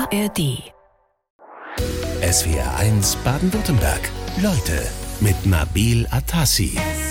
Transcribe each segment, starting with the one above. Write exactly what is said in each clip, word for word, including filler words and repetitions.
A R D. S W R eins Baden-Württemberg. Leute mit Nabil Atassi.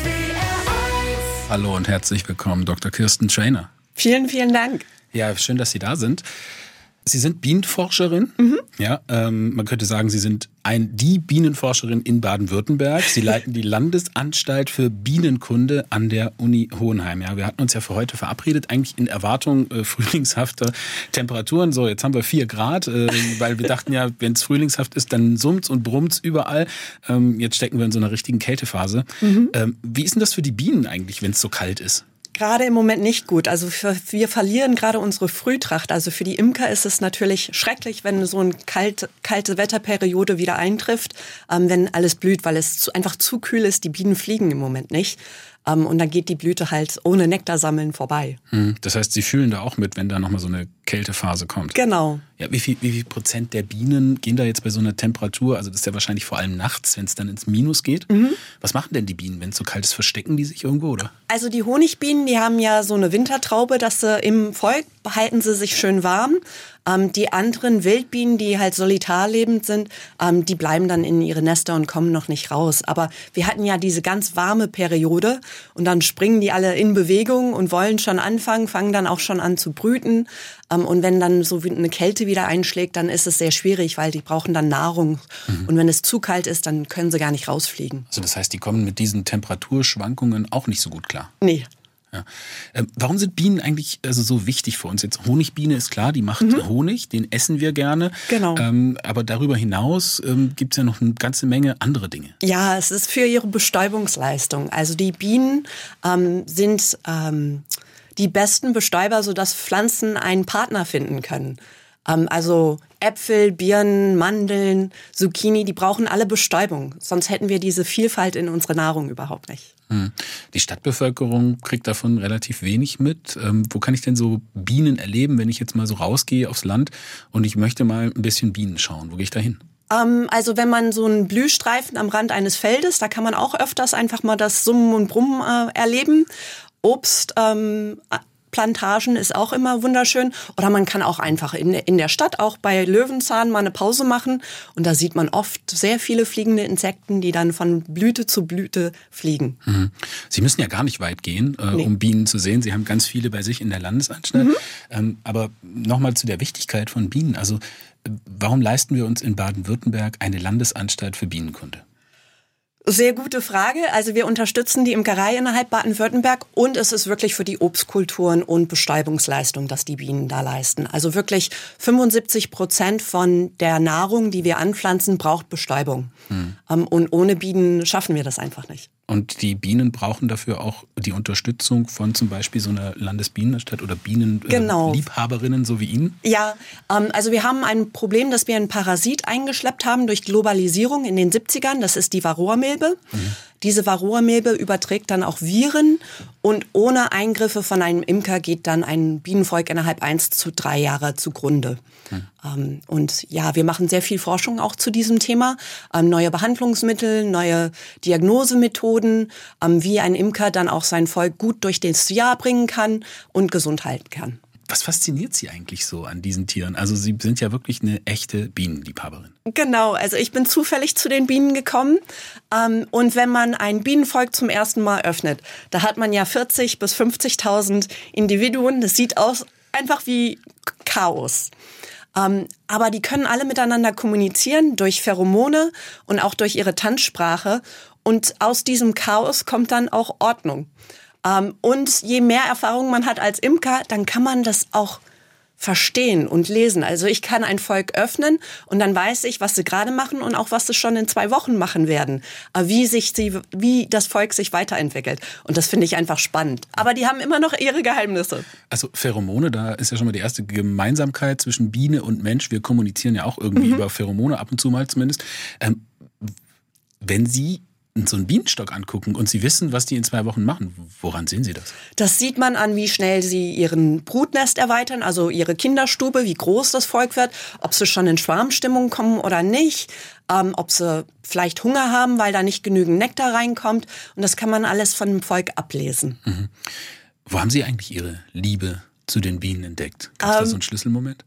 Hallo und herzlich willkommen, Doktor Kirsten Trainer. Vielen, vielen Dank. Ja, schön, dass Sie da sind. Sie sind Bienenforscherin. Mhm. Ja, ähm, man könnte sagen, Sie sind ein, die Bienenforscherin in Baden-Württemberg. Sie leiten die Landesanstalt für Bienenkunde an der Uni Hohenheim. Ja, wir hatten uns ja für heute verabredet, eigentlich in Erwartung äh, frühlingshafter Temperaturen. So, jetzt haben wir vier Grad, äh, weil wir dachten ja, wenn es frühlingshaft ist, dann summt's und brummt's überall. Ähm, jetzt stecken wir in so einer richtigen Kältephase. Mhm. Ähm, wie ist denn das für die Bienen eigentlich, wenn es so kalt ist? Gerade im Moment nicht gut. Also für, wir verlieren gerade unsere Frühtracht. Also für die Imker ist es natürlich schrecklich, wenn so eine kalt, kalte Wetterperiode wieder eintrifft, ähm, wenn alles blüht, weil es zu, einfach zu kühl ist. Die Bienen fliegen im Moment nicht. Um, und dann geht die Blüte halt ohne Nektar sammeln vorbei. Hm, das heißt, Sie fühlen da auch mit, wenn da nochmal so eine Kältephase kommt? Genau. Ja, wie viel, wie viel Prozent der Bienen gehen da jetzt bei so einer Temperatur, also das ist ja wahrscheinlich vor allem nachts, wenn es dann ins Minus geht. Mhm. Was machen denn die Bienen, wenn es so kalt ist? Verstecken die sich irgendwo, oder? Also die Honigbienen, die haben ja so eine Wintertraube, dass sie im Volk behalten sie sich schön warm. Ähm, die anderen Wildbienen, die halt solitarlebend sind, ähm, die bleiben dann in ihre Nester und kommen noch nicht raus. Aber wir hatten ja diese ganz warme Periode und dann springen die alle in Bewegung und wollen schon anfangen, fangen dann auch schon an zu brüten. Ähm, und wenn dann so eine Kälte wieder einschlägt, dann ist es sehr schwierig, weil die brauchen dann Nahrung. Mhm. Und wenn es zu kalt ist, dann können sie gar nicht rausfliegen. Also das heißt, die kommen mit diesen Temperaturschwankungen auch nicht so gut klar? Nee. Ja. Ähm, warum sind Bienen eigentlich also so wichtig für uns? Jetzt Honigbiene ist klar, die macht mhm. Honig, den essen wir gerne. Genau. Ähm, aber darüber hinaus ähm, gibt es ja noch eine ganze Menge andere Dinge. Ja, es ist für ihre Bestäubungsleistung. Also die Bienen ähm, sind ähm, die besten Bestäuber, sodass Pflanzen einen Partner finden können. Ähm, also Äpfel, Birnen, Mandeln, Zucchini, die brauchen alle Bestäubung. Sonst hätten wir diese Vielfalt in unserer Nahrung überhaupt nicht. Die Stadtbevölkerung kriegt davon relativ wenig mit. Ähm, wo kann ich denn so Bienen erleben, wenn ich jetzt mal so rausgehe aufs Land und ich möchte mal ein bisschen Bienen schauen? Wo gehe ich da hin? Ähm, also wenn man so einen Blühstreifen am Rand eines Feldes, da kann man auch öfters einfach mal das Summen und Brummen äh, erleben. Obst, ähm, Plantagen ist auch immer wunderschön. Oder man kann auch einfach in, in der Stadt, auch bei Löwenzahn, mal eine Pause machen. Und da sieht man oft sehr viele fliegende Insekten, die dann von Blüte zu Blüte fliegen. Mhm. Sie müssen ja gar nicht weit gehen, äh, nee. um Bienen zu sehen. Sie haben ganz viele bei sich in der Landesanstalt. Mhm. Ähm, aber nochmal zu der Wichtigkeit von Bienen. Also warum leisten wir uns in Baden-Württemberg eine Landesanstalt für Bienenkunde? Sehr gute Frage. Also wir unterstützen die Imkerei innerhalb Baden-Württemberg und es ist wirklich für die Obstkulturen und Bestäubungsleistung, dass die Bienen da leisten. Also wirklich fünfundsiebzig Prozent von der Nahrung, die wir anpflanzen, braucht Bestäubung. Hm. Und ohne Bienen schaffen wir das einfach nicht. Und die Bienen brauchen dafür auch die Unterstützung von zum Beispiel so einer Landesbienenstadt oder Bienenliebhaberinnen, genau. so wie Ihnen? Ja, ähm, also wir haben ein Problem, dass wir einen Parasit eingeschleppt haben durch Globalisierung in den siebzigern. Das ist die Varroamilbe. Mhm. Diese Varroamilbe überträgt dann auch Viren und ohne Eingriffe von einem Imker geht dann ein Bienenvolk innerhalb eins zu drei Jahre zugrunde. Hm. Ähm, und ja, wir machen sehr viel Forschung auch zu diesem Thema. Ähm, neue Behandlungsmittel, neue Diagnosemethoden, ähm, wie ein Imker dann auch sein Volk gut durch das Jahr bringen kann und gesund halten kann. Was fasziniert Sie eigentlich so an diesen Tieren? Also Sie sind ja wirklich eine echte Bienenliebhaberin. Genau, also ich bin zufällig zu den Bienen gekommen. Ähm, und wenn man ein Bienenvolk zum ersten Mal öffnet, da hat man ja vierzig bis fünfzigtausend Individuen. Das sieht aus einfach wie Chaos. Ähm, aber die können alle miteinander kommunizieren durch Pheromone und auch durch ihre Tanzsprache. Und aus diesem Chaos kommt dann auch Ordnung. Um, und je mehr Erfahrung man hat als Imker, dann kann man das auch verstehen und lesen. Also ich kann ein Volk öffnen und dann weiß ich, was sie gerade machen und auch, was sie schon in zwei Wochen machen werden. Wie sich sie, wie das Volk sich weiterentwickelt. Und das finde ich einfach spannend. Aber die haben immer noch ihre Geheimnisse. Also Pheromone, da ist ja schon mal die erste Gemeinsamkeit zwischen Biene und Mensch. Wir kommunizieren ja auch irgendwie mhm. über Pheromone, ab und zu mal zumindest. Ähm, wenn Sie so einen Bienenstock angucken und Sie wissen, was die in zwei Wochen machen, woran sehen Sie das? Das sieht man an, wie schnell sie ihren Brutnest erweitern, also ihre Kinderstube, wie groß das Volk wird, ob sie schon in Schwarmstimmung kommen oder nicht, ähm, ob sie vielleicht Hunger haben, weil da nicht genügend Nektar reinkommt. Und das kann man alles von dem Volk ablesen. Mhm. Wo haben Sie eigentlich Ihre Liebe zu den Bienen entdeckt? Gab es ähm, da so einen Schlüsselmoment?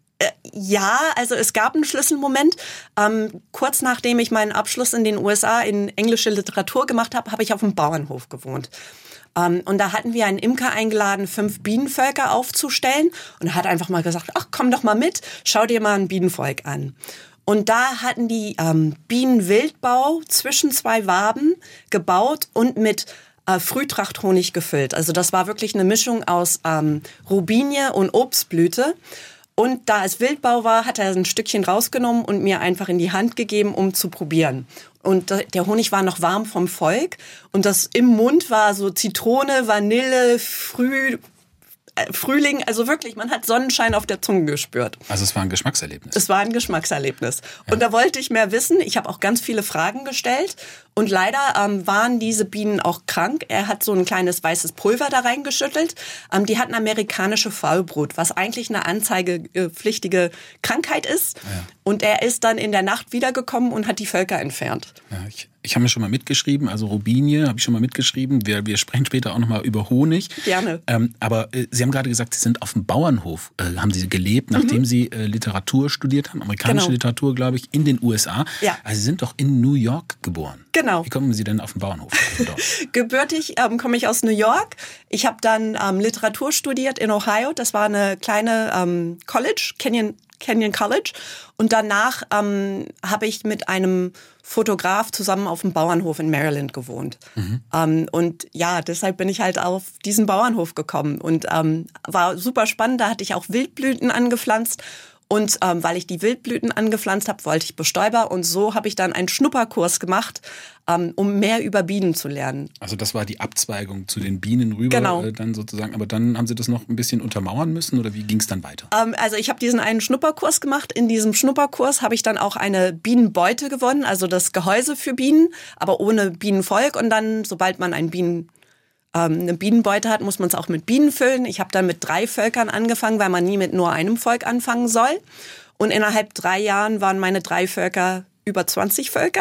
Ja, also es gab einen Schlüsselmoment. Ähm, kurz nachdem ich meinen Abschluss in den U S A in englische Literatur gemacht habe, habe ich auf einem Bauernhof gewohnt. Um, und da hatten wir einen Imker eingeladen, fünf Bienenvölker aufzustellen. Und er hat einfach mal gesagt, ach, komm doch mal mit, schau dir mal ein Bienenvolk an. Und da hatten die ähm, Bienenwildbau zwischen zwei Waben gebaut und mit äh, Frühtrachthonig gefüllt. Also das war wirklich eine Mischung aus ähm, Robinie und Obstblüte. Und da es Wildbau war, hat er ein Stückchen rausgenommen und mir einfach in die Hand gegeben, um zu probieren. Und der Honig war noch warm vom Volk und das im Mund war so Zitrone, Vanille, Früh, äh, Frühling. Also wirklich, man hat Sonnenschein auf der Zunge gespürt. Also es war ein Geschmackserlebnis. Es war ein Geschmackserlebnis. Ja. Und da wollte ich mehr wissen. Ich habe auch ganz viele Fragen gestellt. Und leider ähm, waren diese Bienen auch krank. Er hat so ein kleines weißes Pulver da reingeschüttelt. Ähm, die hatten amerikanische Faulbrut, was eigentlich eine anzeigepflichtige Krankheit ist. Ja. Und er ist dann in der Nacht wiedergekommen und hat die Völker entfernt. Ja, ich, ich habe mir schon mal mitgeschrieben, also Robinie habe ich schon mal mitgeschrieben. Wir, wir sprechen später auch nochmal über Honig. Gerne. Ähm, aber äh, Sie haben gerade gesagt, Sie sind auf dem Bauernhof, äh, haben Sie gelebt, nachdem mhm. Sie äh, Literatur studiert haben, amerikanische genau. Literatur, glaube ich, in den U S A. Ja. Also Sie sind doch in New York geboren. Genau. Wie kommen Sie denn auf den Bauernhof? Gebürtig ähm, komme ich aus New York. Ich habe dann ähm, Literatur studiert in Ohio. Das war eine kleine ähm, College, Kenyon, Kenyon College. Und danach ähm, habe ich mit einem Fotograf zusammen auf dem Bauernhof in Maryland gewohnt. Mhm. Ähm, und ja, deshalb bin ich halt auf diesen Bauernhof gekommen. Und ähm, war super spannend. Da hatte ich auch Wildblüten angepflanzt. Und ähm, weil ich die Wildblüten angepflanzt habe, wollte ich Bestäuber. Und so habe ich dann einen Schnupperkurs gemacht, ähm, um mehr über Bienen zu lernen. Also das war die Abzweigung zu den Bienen rüber, genau. äh, dann sozusagen. Aber dann haben Sie das noch ein bisschen untermauern müssen oder wie ging es dann weiter? Ähm, also ich habe diesen einen Schnupperkurs gemacht. In diesem Schnupperkurs habe ich dann auch eine Bienenbeute gewonnen, also das Gehäuse für Bienen, aber ohne Bienenvolk. Und dann, sobald man ein Bienen eine Bienenbeute hat, muss man es auch mit Bienen füllen. Ich habe dann mit drei Völkern angefangen, weil man nie mit nur einem Volk anfangen soll. Und innerhalb drei Jahren waren meine drei Völker über zwanzig Völker.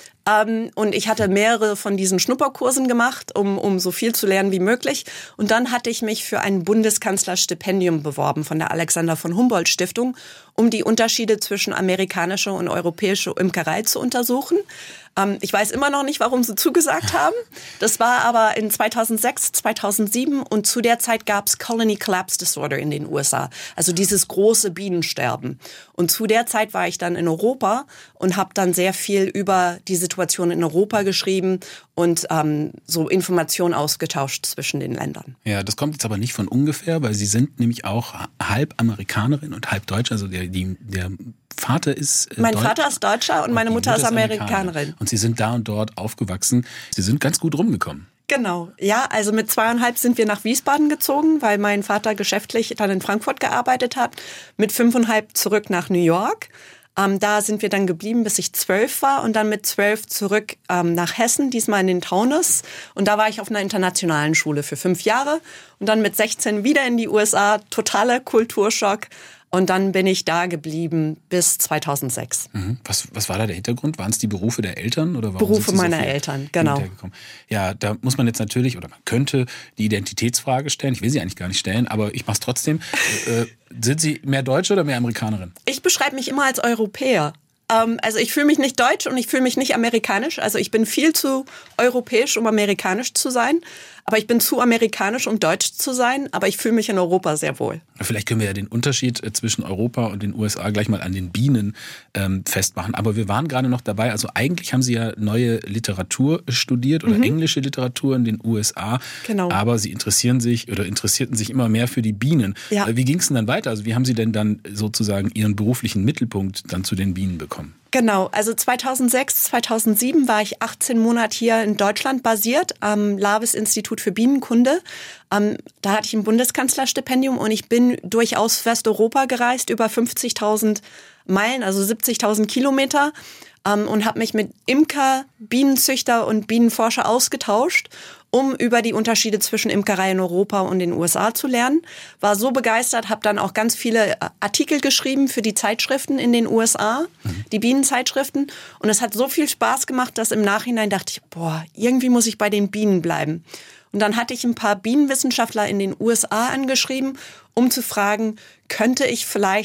Ähm, und ich hatte mehrere von diesen Schnupperkursen gemacht, um, um so viel zu lernen wie möglich. Und dann hatte ich mich für ein Bundeskanzlerstipendium beworben von der Alexander von Humboldt Stiftung, um die Unterschiede zwischen amerikanischer und europäischer Imkerei zu untersuchen. Ähm, ich weiß immer noch nicht, warum sie zugesagt haben. Das war aber in zweitausendsechs, zweitausendsieben und zu der Zeit gab es Colony Collapse Disorder in den U S A, also dieses große Bienensterben. Und zu der Zeit war ich dann in Europa und habe dann sehr viel über die Situation in Europa geschrieben und ähm, so Informationen ausgetauscht zwischen den Ländern. Ja, das kommt jetzt aber nicht von ungefähr, weil Sie sind nämlich auch halb Amerikanerin und halb Deutsch, also der, die, der Vater ist äh, Mein Deutsch. Vater ist Deutscher und, und meine Mutter ist Amerikanerin. Amerikanerin. Und Sie sind da und dort aufgewachsen. Sie sind ganz gut rumgekommen. Genau, ja, also mit zweieinhalb sind wir nach Wiesbaden gezogen, weil mein Vater geschäftlich dann in Frankfurt gearbeitet hat. Mit fünfeinhalb zurück nach New York. Ähm, da sind wir dann geblieben, bis ich zwölf war und dann mit zwölf zurück ähm, nach Hessen, diesmal in den Taunus. Und da war ich auf einer internationalen Schule für fünf Jahre und dann mit sechzehn wieder in die U S A, totaler Kulturschock. Und dann bin ich da geblieben bis zweitausendsechs. Mhm. Was, was war da der Hintergrund? Waren es die Berufe der Eltern? Oder warum Berufe sind Sie so meiner Eltern, genau. Ja, da muss man jetzt natürlich, oder man könnte die Identitätsfrage stellen. Ich will sie eigentlich gar nicht stellen, aber ich mache es trotzdem. äh, sind Sie mehr Deutsche oder mehr Amerikanerin? Ich beschreibe mich immer als Europäer. Ähm, also ich fühle mich nicht deutsch und ich fühle mich nicht amerikanisch. Also ich bin viel zu europäisch, um amerikanisch zu sein. Aber ich bin zu amerikanisch, um deutsch zu sein. Aber ich fühle mich in Europa sehr wohl. Vielleicht können wir ja den Unterschied zwischen Europa und den U S A gleich mal an den Bienen ähm, festmachen. Aber wir waren gerade noch dabei, also eigentlich haben Sie ja neue Literatur studiert oder mhm. englische Literatur in den U S A. Genau. Aber Sie interessieren sich oder interessierten sich immer mehr für die Bienen. Ja. Wie ging es denn dann weiter? Also wie haben Sie denn dann sozusagen Ihren beruflichen Mittelpunkt dann zu den Bienen bekommen? Genau, also zweitausendsechs, zweitausendsieben war ich achtzehn Monate hier in Deutschland basiert am Labes-Institut für Bienenkunde. Ähm, da hatte ich ein Bundeskanzlerstipendium und ich bin durchaus Westeuropa gereist, über fünfzigtausend Meilen, also siebzigtausend Kilometer. Ähm, und habe mich mit Imker, Bienenzüchter und Bienenforscher ausgetauscht, um über die Unterschiede zwischen Imkerei in Europa und den U S A zu lernen. War so begeistert, habe dann auch ganz viele Artikel geschrieben für die Zeitschriften in den U S A, mhm. die Bienenzeitschriften. Und es hat so viel Spaß gemacht, dass im Nachhinein dachte ich, boah, irgendwie muss ich bei den Bienen bleiben. Und dann hatte ich ein paar Bienenwissenschaftler in den U S A angeschrieben, um zu fragen, könnte ich vielleicht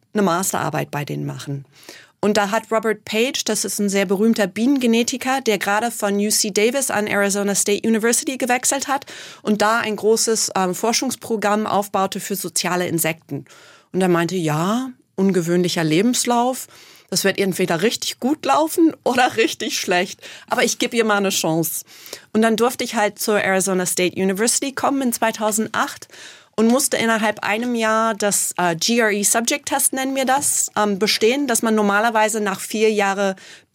eine Masterarbeit bei denen machen. Und da hat Robert Page, das ist ein sehr berühmter Bienengenetiker, der gerade von U C Davis an Arizona State University gewechselt hat und da ein großes ähm, Forschungsprogramm aufbaute für soziale Insekten. Und er meinte, ja, ungewöhnlicher Lebenslauf, das wird entweder richtig gut laufen oder richtig schlecht. Aber ich gebe ihr mal eine Chance. Und dann durfte ich halt zur Arizona State University kommen in zweitausendacht. Und musste innerhalb einem Jahr das äh, G R E Subject Test, nennen wir das, ähm, bestehen, dass man normalerweise nach vier Jahren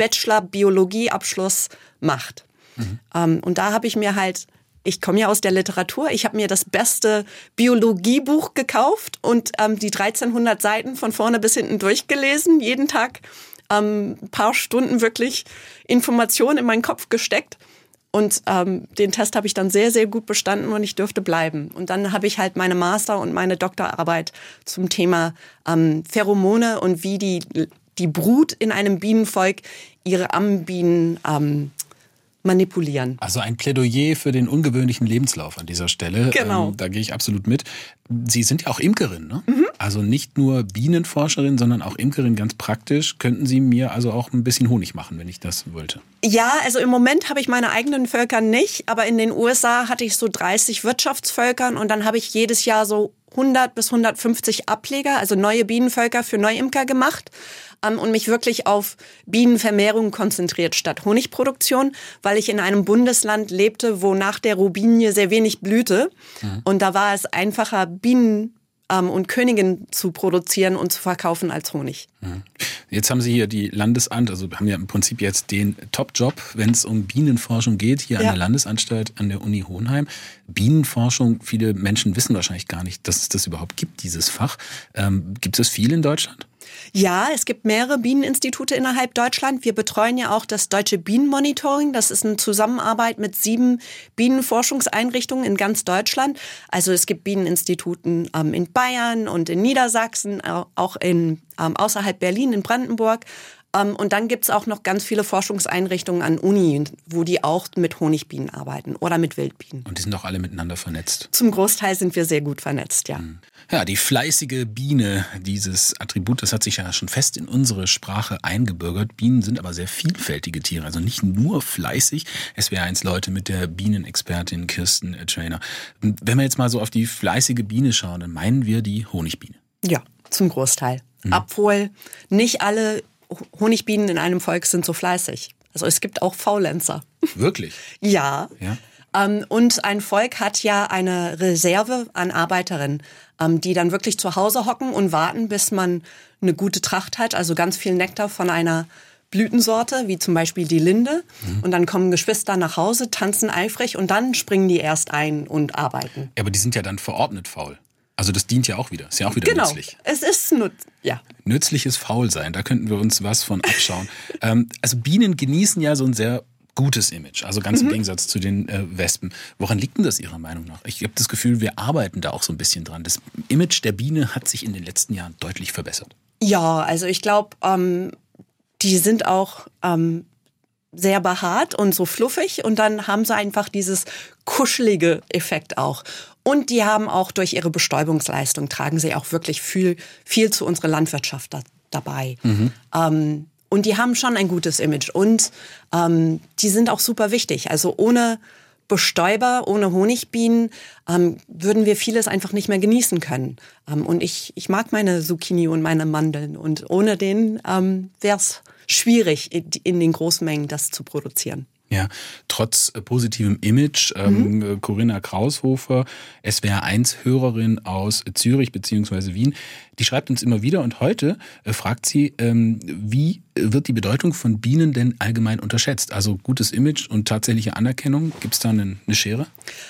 Bachelor-Biologie-Abschluss macht. Mhm. Ähm, und da habe ich mir halt, ich komme ja aus der Literatur, ich habe mir das beste Biologiebuch gekauft und ähm, die dreizehnhundert Seiten von vorne bis hinten durchgelesen, jeden Tag ähm, ein paar Stunden wirklich Informationen in meinen Kopf gesteckt. Und ähm, den Test habe ich dann sehr, sehr gut bestanden und ich durfte bleiben. Und dann habe ich halt meine Master- und meine Doktorarbeit zum Thema ähm, Pheromone und wie die, die Brut in einem Bienenvolk ihre Ammenbienen ähm, manipulieren. Also ein Plädoyer für den ungewöhnlichen Lebenslauf an dieser Stelle. Genau. Ähm, da gehe ich absolut mit. Sie sind ja auch Imkerin, ne? Mhm. Also nicht nur Bienenforscherin, sondern auch Imkerin ganz praktisch. Könnten Sie mir also auch ein bisschen Honig machen, wenn ich das wollte? Ja, also im Moment habe ich meine eigenen Völker nicht, aber in den U S A hatte ich so dreißig Wirtschaftsvölkern und dann habe ich jedes Jahr so hundert bis hundertfünfzig Ableger, also neue Bienenvölker für Neuimker gemacht um, und mich wirklich auf Bienenvermehrung konzentriert statt Honigproduktion, weil ich in einem Bundesland lebte, wo nach der Robinie sehr wenig blühte. Mhm. Und da war es einfacher, Bienen um, und Königinnen zu produzieren und zu verkaufen als Honig. Mhm. Jetzt haben Sie hier die Landesamt, also haben ja im Prinzip jetzt den Top-Job, wenn es um Bienenforschung geht, hier ja. an der Landesanstalt an der Uni Hohenheim. Bienenforschung, viele Menschen wissen wahrscheinlich gar nicht, dass es das überhaupt gibt, dieses Fach. Ähm, gibt es viel in Deutschland? Ja, es gibt mehrere Bieneninstitute innerhalb Deutschland. Wir betreuen ja auch das Deutsche Bienenmonitoring. Das ist eine Zusammenarbeit mit sieben Bienenforschungseinrichtungen in ganz Deutschland. Also es gibt Bieneninstituten ähm, in Bayern und in Niedersachsen, auch in, ähm, außerhalb Berlin, in Brandenburg. Um, und dann gibt's auch noch ganz viele Forschungseinrichtungen an Uni, wo die auch mit Honigbienen arbeiten oder mit Wildbienen. Und die sind auch alle miteinander vernetzt? Zum Großteil sind wir sehr gut vernetzt, ja. Ja, die fleißige Biene, dieses Attribut, das hat sich ja schon fest in unsere Sprache eingebürgert. Bienen sind aber sehr vielfältige Tiere, also nicht nur fleißig. S W R eins Leute mit der Bienenexpertin Kirsten Trainer. Wenn wir jetzt mal so auf die fleißige Biene schauen, dann meinen wir die Honigbiene. Ja, zum Großteil. Mhm. Obwohl nicht alle Honigbienen in einem Volk sind so fleißig. Also es gibt auch Faulenzer. Wirklich? Ja. Ja. Ähm, und ein Volk hat ja eine Reserve an Arbeiterinnen, ähm, die dann wirklich zu Hause hocken und warten, bis man eine gute Tracht hat. Also ganz viel Nektar von einer Blütensorte, wie zum Beispiel die Linde. Mhm. Und dann kommen Geschwister nach Hause, tanzen eifrig und dann springen die erst ein und arbeiten. Ja, aber die sind ja dann verordnet faul. Also das dient ja auch wieder. Ist ja auch wieder genau. nützlich. Es ist nützlich, ja. Nützliches Faulsein, da könnten wir uns was von abschauen. ähm, also Bienen genießen ja so ein sehr gutes Image, also ganz mhm. im Gegensatz zu den äh, Wespen. Woran liegt denn das Ihrer Meinung nach? Ich habe das Gefühl, wir arbeiten da auch so ein bisschen dran. Das Image der Biene hat sich in den letzten Jahren deutlich verbessert. Ja, also ich glaube, ähm, die sind auch ähm, sehr behaart und so fluffig und dann haben sie einfach dieses kuschelige Effekt auch. Und die haben auch durch ihre Bestäubungsleistung, tragen sie auch wirklich viel, viel zu unserer Landwirtschaft da, dabei. Mhm. Ähm, und die haben schon ein gutes Image und ähm, die sind auch super wichtig. Also ohne Bestäuber, ohne Honigbienen ähm, würden wir vieles einfach nicht mehr genießen können. Ähm, und ich, ich mag meine Zucchini und meine Mandeln und ohne den ähm, wäre es schwierig, in den Großmengen das zu produzieren. Ja, trotz äh, positivem Image, ähm, mhm. Corinna Kraushofer, S W R eins Hörerin aus Zürich bzw. Wien, die schreibt uns immer wieder und heute äh, fragt sie, ähm, wie wird die Bedeutung von Bienen denn allgemein unterschätzt? Also gutes Image und tatsächliche Anerkennung, gibt es da eine, eine Schere?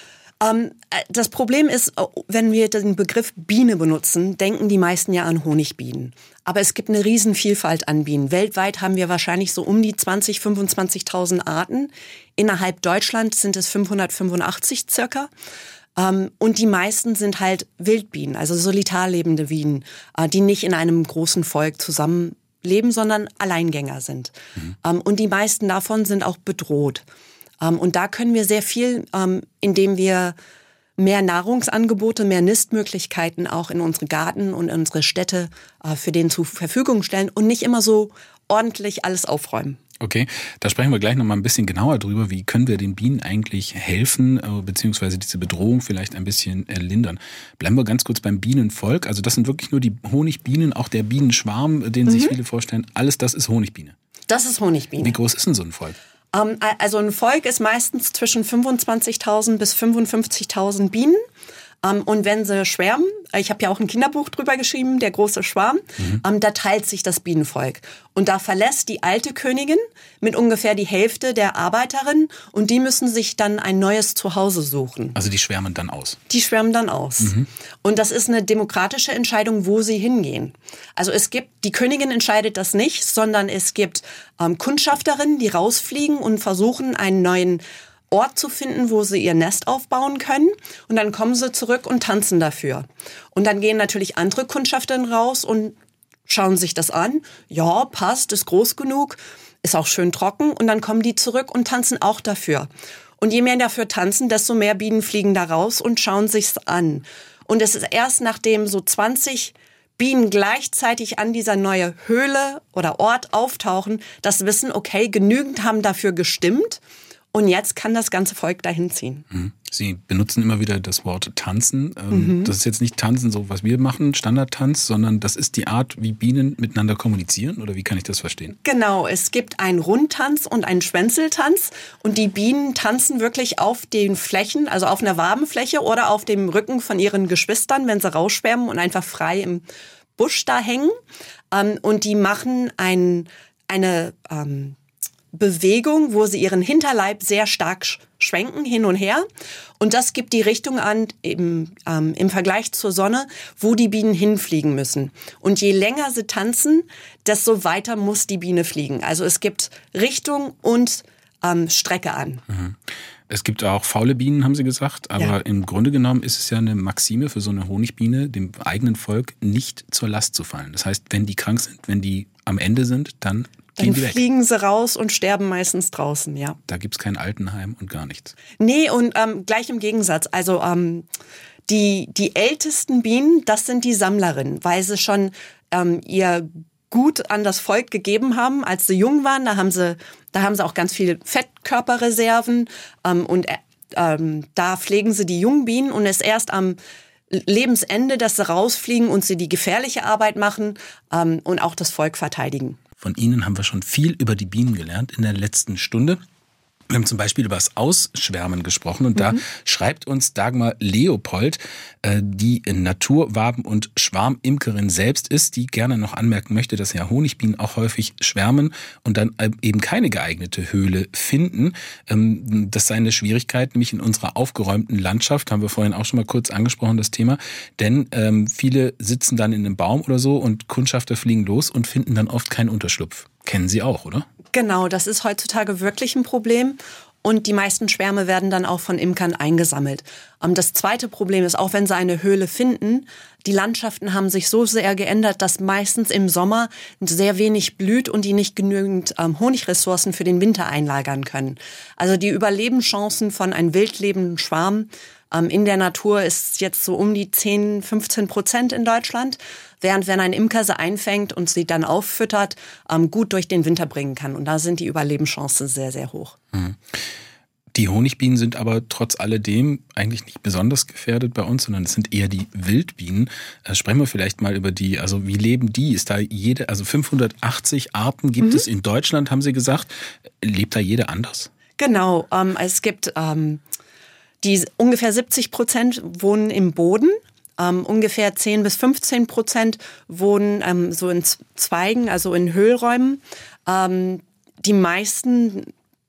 Das Problem ist, wenn wir den Begriff Biene benutzen, denken die meisten ja an Honigbienen. Aber es gibt eine Riesenvielfalt an Bienen. Weltweit haben wir wahrscheinlich so um die zwanzigtausend, fünfundzwanzigtausend Arten. Innerhalb Deutschland sind es fünfhundertfünfundachtzig circa. Und die meisten sind halt Wildbienen, also solitar lebende Bienen, die nicht in einem großen Volk zusammenleben, sondern Alleingänger sind. Mhm. Und die meisten davon sind auch bedroht. Und da können wir sehr viel, indem wir mehr Nahrungsangebote, mehr Nistmöglichkeiten auch in unsere Garten und unsere Städte äh, für den zur Verfügung stellen und nicht immer so ordentlich alles aufräumen. Okay, da sprechen wir gleich noch mal ein bisschen genauer drüber. Wie können wir den Bienen eigentlich helfen, beziehungsweise diese Bedrohung vielleicht ein bisschen lindern? Bleiben wir ganz kurz beim Bienenvolk. Also das sind wirklich nur die Honigbienen, auch der Bienenschwarm, den mhm. sich viele vorstellen. Alles das ist Honigbiene. Das ist Honigbiene. Wie groß ist denn so ein Volk? Um, also ein Volk ist meistens zwischen fünfundzwanzigtausend bis fünfundfünfzigtausend Bienen. Um, und wenn sie schwärmen, ich habe ja auch ein Kinderbuch drüber geschrieben, der große Schwarm, mhm. um, da teilt sich das Bienenvolk. Und da verlässt die alte Königin mit ungefähr die Hälfte der Arbeiterinnen und die müssen sich dann ein neues Zuhause suchen. Also die schwärmen dann aus? Die schwärmen dann aus. Mhm. Und das ist eine demokratische Entscheidung, wo sie hingehen. Also es gibt, die Königin entscheidet das nicht, sondern es gibt ähm, Kundschafterinnen, die rausfliegen und versuchen, einen neuen Ort zu finden, wo sie ihr Nest aufbauen können. Und dann kommen sie zurück und tanzen dafür. Und dann gehen natürlich andere Kundschafterinnen raus und schauen sich das an. Ja, passt, ist groß genug, ist auch schön trocken. Und dann kommen die zurück und tanzen auch dafür. Und je mehr dafür tanzen, desto mehr Bienen fliegen da raus und schauen sich's an. Und es ist erst nachdem so zwanzig Bienen gleichzeitig an dieser neuen Höhle oder Ort auftauchen, dass sie wissen, okay, genügend haben dafür gestimmt. Und jetzt kann das ganze Volk dahin ziehen. Sie benutzen immer wieder das Wort tanzen. Mhm. Das ist jetzt nicht tanzen, so was wir machen, Standardtanz, sondern das ist die Art, wie Bienen miteinander kommunizieren? Oder wie kann ich das verstehen? Genau, es gibt einen Rundtanz und einen Schwänzeltanz. Und die Bienen tanzen wirklich auf den Flächen, also auf einer Wabenfläche oder auf dem Rücken von ihren Geschwistern, wenn sie rausschwärmen und einfach frei im Busch da hängen. Und die machen ein, eine ähm, Bewegung, wo sie ihren Hinterleib sehr stark schwenken, hin und her. Und das gibt die Richtung an, eben ähm, im Vergleich zur Sonne, wo die Bienen hinfliegen müssen. Und je länger sie tanzen, desto weiter muss die Biene fliegen. Also es gibt Richtung und ähm, Strecke an. Mhm. Es gibt auch faule Bienen, haben Sie gesagt, aber ja. Im Grunde genommen ist es ja eine Maxime für so eine Honigbiene, dem eigenen Volk nicht zur Last zu fallen. Das heißt, wenn die krank sind, wenn die am Ende sind, dann Dann fliegen sie raus und sterben meistens draußen, ja. Da gibt's kein Altenheim und gar nichts. Nee, und ähm, gleich im Gegensatz. Also ähm, die, die ältesten Bienen, das sind die Sammlerinnen, weil sie schon ähm, ihr Gut an das Volk gegeben haben, als sie jung waren. Da haben sie, da haben sie auch ganz viele Fettkörperreserven ähm, und ähm, da pflegen sie die jungen Bienen und es erst am Lebensende, dass sie rausfliegen und sie die gefährliche Arbeit machen ähm, und auch das Volk verteidigen. Von Ihnen haben wir schon viel über die Bienen gelernt in der letzten Stunde. Wir haben zum Beispiel über das Ausschwärmen gesprochen und mhm. da schreibt uns Dagmar Leopold, die Naturwaben- und Schwarmimkerin selbst ist, die gerne noch anmerken möchte, dass ja Honigbienen auch häufig schwärmen und dann eben keine geeignete Höhle finden. Das sei eine Schwierigkeit, nämlich in unserer aufgeräumten Landschaft, haben wir vorhin auch schon mal kurz angesprochen, das Thema, denn viele sitzen dann in einem Baum oder so und Kundschafter fliegen los und finden dann oft keinen Unterschlupf. Kennen Sie auch, oder? Genau, das ist heutzutage wirklich ein Problem. Und die meisten Schwärme werden dann auch von Imkern eingesammelt. Das zweite Problem ist, auch wenn sie eine Höhle finden, die Landschaften haben sich so sehr geändert, dass meistens im Sommer sehr wenig blüht und die nicht genügend ähm, Honigressourcen für den Winter einlagern können. Also die Überlebenschancen von einem wildlebenden Schwarm ähm, in der Natur ist jetzt so um die zehn, fünfzehn Prozent in Deutschland. Während wenn ein Imker sie einfängt und sie dann auffüttert, ähm, gut durch den Winter bringen kann. Und da sind die Überlebenschancen sehr, sehr hoch. Mhm. Die Honigbienen sind aber trotz alledem eigentlich nicht besonders gefährdet bei uns, sondern es sind eher die Wildbienen. Äh, sprechen wir vielleicht mal über die, also wie leben die? Ist da jede, also fünfhundertachtzig Arten gibt mhm. es in Deutschland, haben Sie gesagt. Lebt da jede anders? Genau, ähm, es gibt ähm, die ungefähr siebzig Prozent wohnen im Boden. Um, ungefähr zehn bis fünfzehn Prozent wohnen um, so in Zweigen, also in Höhlräumen. Um, die meisten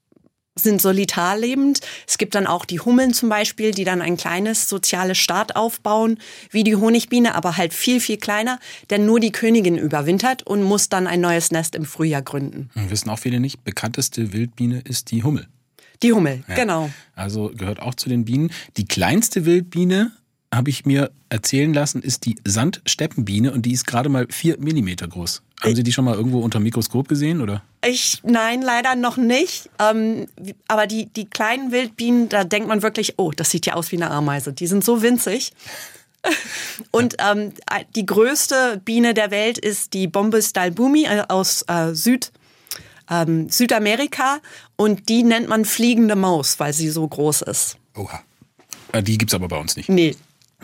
sind solitar lebend. Es gibt dann auch die Hummeln zum Beispiel, die dann ein kleines soziales Staat aufbauen, wie die Honigbiene, aber halt viel, viel kleiner. Denn nur die Königin überwintert und muss dann ein neues Nest im Frühjahr gründen. Wir wissen auch viele nicht, bekannteste Wildbiene ist die Hummel. Die Hummel, ja. Genau. Also gehört auch zu den Bienen. Die kleinste Wildbiene habe ich mir erzählen lassen, ist die Sandsteppenbiene und die ist gerade mal vier Millimeter groß. Haben Sie die schon mal irgendwo unter dem Mikroskop gesehen, oder? Ich, nein, leider noch nicht. Ähm, aber die, die kleinen Wildbienen, da denkt man wirklich, oh, das sieht ja aus wie eine Ameise. Die sind so winzig. Und ähm, die größte Biene der Welt ist die Bombus dalbumi aus äh, Süd, ähm, Südamerika. Und die nennt man fliegende Maus, weil sie so groß ist. Oha. Die gibt's aber bei uns nicht. Nee.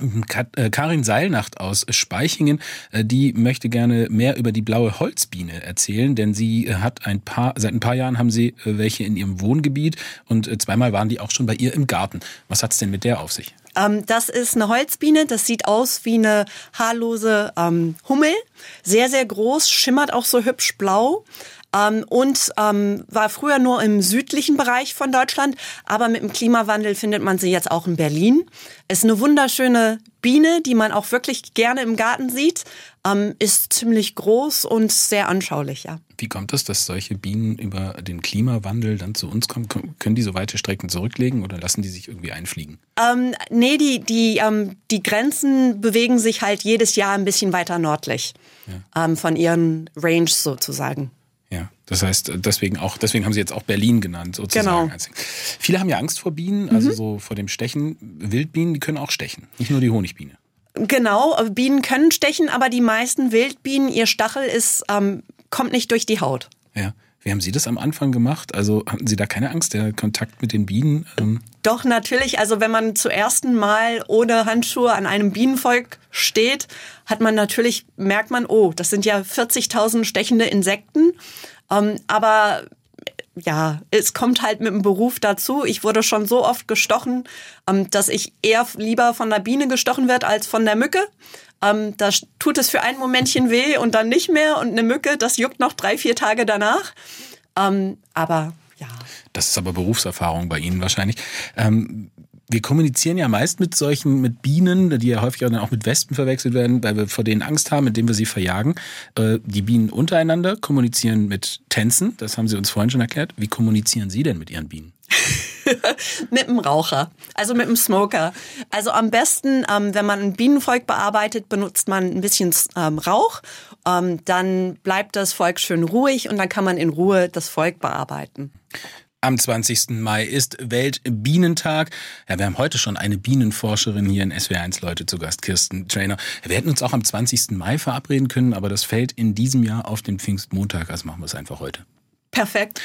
Karin Seilnacht aus Spaichingen, die möchte gerne mehr über die blaue Holzbiene erzählen, denn sie hat ein paar, seit ein paar Jahren haben sie welche in ihrem Wohngebiet und zweimal waren die auch schon bei ihr im Garten. Was hat's denn mit der auf sich? Ähm, das ist eine Holzbiene, das sieht aus wie eine haarlose ähm, Hummel, sehr, sehr groß, schimmert auch so hübsch blau. Ähm, und ähm, war früher nur im südlichen Bereich von Deutschland, aber mit dem Klimawandel findet man sie jetzt auch in Berlin. Ist eine wunderschöne Biene, die man auch wirklich gerne im Garten sieht, ähm, ist ziemlich groß und sehr anschaulich, ja. Wie kommt es, dass solche Bienen über den Klimawandel dann zu uns kommen? Können die so weite Strecken zurücklegen oder lassen die sich irgendwie einfliegen? Ähm, nee, die, die, ähm, die Grenzen bewegen sich halt jedes Jahr ein bisschen weiter nördlich, ja. ähm, von ihren Range sozusagen. Ja, das heißt, deswegen auch, deswegen haben sie jetzt auch Berlin genannt, sozusagen. Genau. Viele haben ja Angst vor Bienen, also mhm. so vor dem Stechen. Wildbienen, die können auch stechen, nicht nur die Honigbiene. Genau, Bienen können stechen, aber die meisten Wildbienen, ihr Stachel ist, ähm, kommt nicht durch die Haut. Ja. Wie haben Sie das am Anfang gemacht? Also hatten Sie da keine Angst, der Kontakt mit den Bienen? Ähm Doch, natürlich. Also wenn man zum ersten Mal ohne Handschuhe an einem Bienenvolk steht, hat man natürlich, merkt man, oh, das sind ja vierzigtausend stechende Insekten. Ähm, aber ja, es kommt halt mit dem Beruf dazu. Ich wurde schon so oft gestochen, ähm, dass ich eher lieber von der Biene gestochen werde als von der Mücke. Ähm, da tut es für ein Momentchen weh und dann nicht mehr. Und eine Mücke, das juckt noch drei, vier Tage danach. Ähm, aber ja. Das ist aber Berufserfahrung bei Ihnen wahrscheinlich. Ähm, wir kommunizieren ja meist mit solchen, mit Bienen, die ja häufig auch mit Wespen verwechselt werden, weil wir vor denen Angst haben, indem wir sie verjagen. Äh, die Bienen untereinander kommunizieren mit Tänzen. Das haben Sie uns vorhin schon erklärt. Wie kommunizieren Sie denn mit Ihren Bienen? Mit dem Raucher, also mit dem Smoker. Also am besten, ähm, wenn man ein Bienenvolk bearbeitet, benutzt man ein bisschen ähm, Rauch. Ähm, dann bleibt das Volk schön ruhig und dann kann man in Ruhe das Volk bearbeiten. Am zwanzigsten Mai ist Weltbienentag. Ja, wir haben heute schon eine Bienenforscherin hier in S W R eins Leute zu Gast, Kirsten Trainer. Wir hätten uns auch am zwanzigsten Mai verabreden können, aber das fällt in diesem Jahr auf den Pfingstmontag, also machen wir es einfach heute. Perfekt.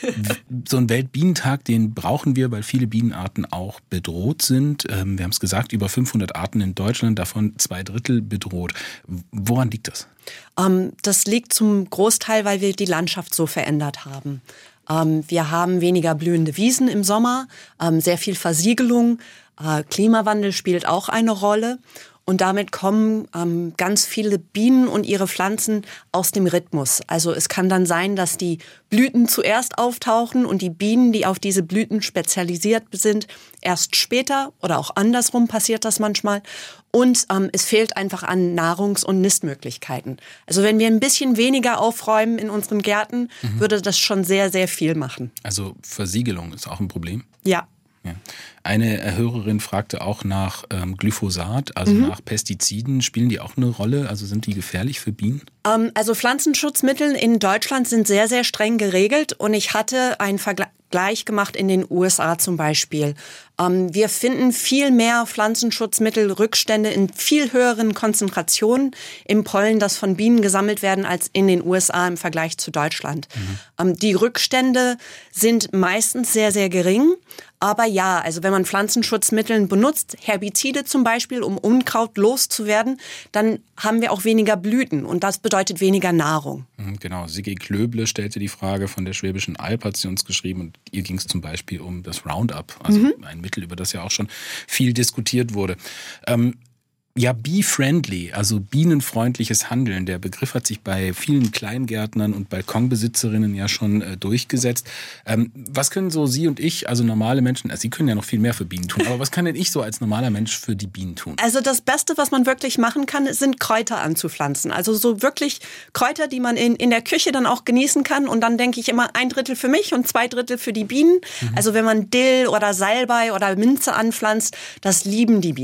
So ein Weltbienentag, den brauchen wir, weil viele Bienenarten auch bedroht sind. Wir haben es gesagt, über fünfhundert Arten in Deutschland, davon zwei Drittel bedroht. Woran liegt das? Ähm, das liegt zum Großteil, weil wir die Landschaft so verändert haben. Ähm, wir haben weniger blühende Wiesen im Sommer, ähm, sehr viel Versiegelung. Äh, Klimawandel spielt auch eine Rolle. Und damit kommen ähm, ganz viele Bienen und ihre Pflanzen aus dem Rhythmus. Also es kann dann sein, dass die Blüten zuerst auftauchen und die Bienen, die auf diese Blüten spezialisiert sind, erst später oder auch andersrum passiert das manchmal. Und ähm, es fehlt einfach an Nahrungs- und Nistmöglichkeiten. Also wenn wir ein bisschen weniger aufräumen in unseren Gärten, mhm. würde das schon sehr, sehr viel machen. Also Versiegelung ist auch ein Problem? Ja. Ja. Eine Hörerin fragte auch nach ähm, Glyphosat, also mhm. nach Pestiziden. Spielen die auch eine Rolle? Also sind die gefährlich für Bienen? Ähm, also Pflanzenschutzmittel in Deutschland sind sehr, sehr streng geregelt. Und ich hatte einen Vergleich gemacht in den U S A zum Beispiel. Ähm, wir finden viel mehr Pflanzenschutzmittelrückstände in viel höheren Konzentrationen im Pollen, das von Bienen gesammelt werden, als in den U S A im Vergleich zu Deutschland. Mhm. Ähm, die Rückstände sind meistens sehr, sehr gering. Aber ja, also wenn man Pflanzenschutzmittel benutzt, Herbizide zum Beispiel, um Unkraut loszuwerden, dann haben wir auch weniger Blüten und das bedeutet weniger Nahrung. Genau, Sigi Klöble stellte die Frage von der Schwäbischen Alb, hat sie uns geschrieben und ihr ging es zum Beispiel um das Roundup, also mhm. ein Mittel, über das ja auch schon viel diskutiert wurde. Ähm, Ja, bee-friendly, also bienenfreundliches Handeln. Der Begriff hat sich bei vielen Kleingärtnern und Balkonbesitzerinnen ja schon äh, durchgesetzt. Ähm, was können so Sie und ich, also normale Menschen, also Sie können ja noch viel mehr für Bienen tun, aber was kann denn ich so als normaler Mensch für die Bienen tun? Also das Beste, was man wirklich machen kann, sind Kräuter anzupflanzen. Also so wirklich Kräuter, die man in, in der Küche dann auch genießen kann. Und dann denke ich immer ein Drittel für mich und zwei Drittel für die Bienen. Mhm. Also wenn man Dill oder Salbei oder Minze anpflanzt, das lieben die Bienen.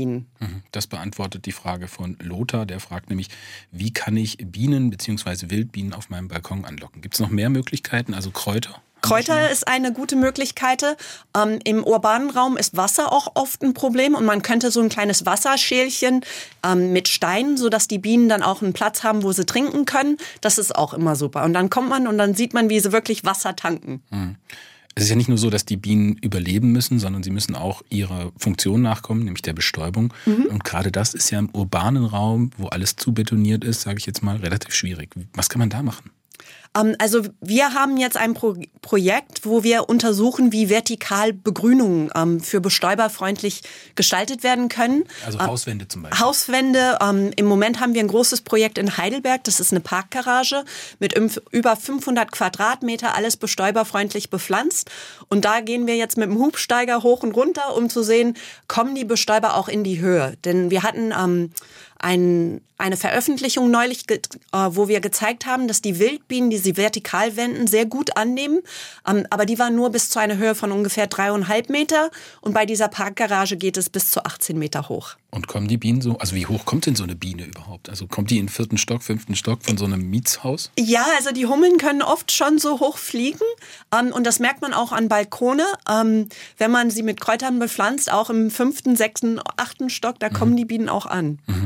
Das beantwortet die Frage von Lothar. Der fragt nämlich, wie kann ich Bienen bzw. Wildbienen auf meinem Balkon anlocken? Gibt es noch mehr Möglichkeiten, also Kräuter? Kräuter ist eine gute Möglichkeit. Ähm, Im urbanen Raum ist Wasser auch oft ein Problem und man könnte so ein kleines Wasserschälchen ähm, mit Steinen, sodass die Bienen dann auch einen Platz haben, wo sie trinken können. Das ist auch immer super. Und dann kommt man und dann sieht man, wie sie wirklich Wasser tanken. Hm. Es ist ja nicht nur so, dass die Bienen überleben müssen, sondern sie müssen auch ihrer Funktion nachkommen, nämlich der Bestäubung. Mhm. Und gerade das ist ja im urbanen Raum, wo alles zu betoniert ist, sage ich jetzt mal, relativ schwierig. Was kann man da machen? Also wir haben jetzt ein Pro- Projekt, wo wir untersuchen, wie vertikal Begrünungen ähm, für bestäuberfreundlich gestaltet werden können. Also Hauswände zum Beispiel. Hauswände. Ähm, Im Moment haben wir ein großes Projekt in Heidelberg. Das ist eine Parkgarage mit über fünfhundert Quadratmeter, alles bestäuberfreundlich bepflanzt. Und da gehen wir jetzt mit dem Hubsteiger hoch und runter, um zu sehen, kommen die Bestäuber auch in die Höhe. Denn wir hatten ähm, ein, eine Veröffentlichung neulich, ge- äh, wo wir gezeigt haben, dass die Wildbienen, die sie vertikal wenden, sehr gut annehmen. Ähm, aber die waren nur bis zu einer Höhe von ungefähr dreieinhalb Meter. Und bei dieser Parkgarage geht es bis zu achtzehn Meter hoch. Und kommen die Bienen so, also wie hoch kommt denn so eine Biene überhaupt? Also kommt die in den vierten Stock, fünften Stock von so einem Mietshaus? Ja, also die Hummeln können oft schon so hoch fliegen. Ähm, und das merkt man auch an Balkone. Ähm, wenn man sie mit Kräutern bepflanzt, auch im fünften, sechsten, achten Stock, da mhm. kommen die Bienen auch an. Mhm.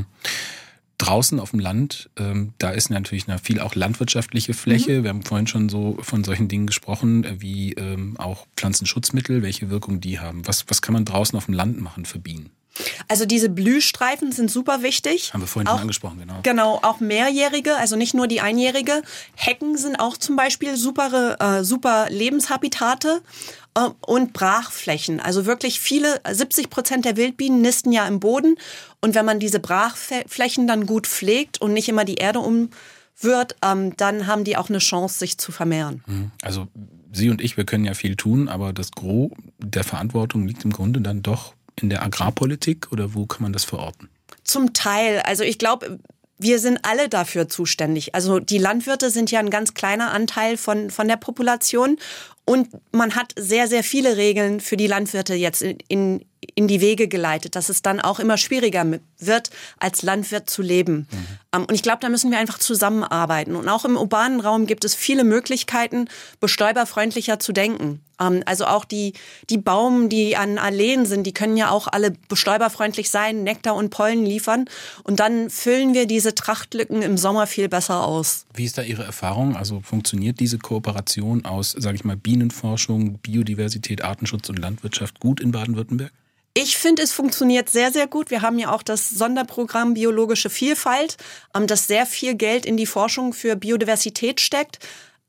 Draußen auf dem Land, ähm, da ist natürlich eine, viel auch landwirtschaftliche Fläche. Mhm. Wir haben vorhin schon so von solchen Dingen gesprochen, wie ähm, auch Pflanzenschutzmittel, welche Wirkung die haben. Was, was kann man draußen auf dem Land machen für Bienen? Also diese Blühstreifen sind super wichtig. Haben wir vorhin auch, schon angesprochen, genau. Genau, auch mehrjährige, also nicht nur die einjährige. Hecken sind auch zum Beispiel super, äh, super Lebenshabitate. Äh, und Brachflächen, also wirklich viele, siebzig Prozent der Wildbienen nisten ja im Boden. Und wenn man diese Brachflächen dann gut pflegt und nicht immer die Erde umwirrt, ähm, dann haben die auch eine Chance, sich zu vermehren. Also Sie und ich, wir können ja viel tun, aber das Gros der Verantwortung liegt im Grunde dann doch in der Agrarpolitik, oder wo kann man das verorten? Zum Teil. Also ich glaube, wir sind alle dafür zuständig. Also die Landwirte sind ja ein ganz kleiner Anteil von, von der Population. Und man hat sehr, sehr viele Regeln für die Landwirte jetzt in, in, in die Wege geleitet, dass es dann auch immer schwieriger wird, als Landwirt zu leben. Mhm. Und ich glaube, da müssen wir einfach zusammenarbeiten. Und auch im urbanen Raum gibt es viele Möglichkeiten, bestäuberfreundlicher zu denken. Also auch die, die Baum, die an Alleen sind, die können ja auch alle bestäuberfreundlich sein, Nektar und Pollen liefern. Und dann füllen wir diese Trachtlücken im Sommer viel besser aus. Wie ist da Ihre Erfahrung? Also funktioniert diese Kooperation aus, sage ich mal, Bienenforschung, Biodiversität, Artenschutz und Landwirtschaft gut in Baden-Württemberg? Ich finde, es funktioniert sehr, sehr gut. Wir haben ja auch das Sonderprogramm Biologische Vielfalt, das sehr viel Geld in die Forschung für Biodiversität steckt.